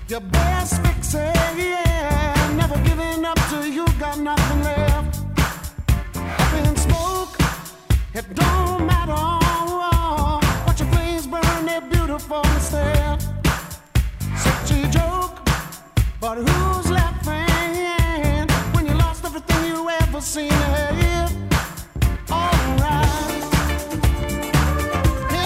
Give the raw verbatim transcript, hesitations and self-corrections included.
Your best fix, yeah. Never giving up till you got nothing left. Up in smoke, it don't matter. Watch your flames burn, they're beautiful instead. Such a joke, but who's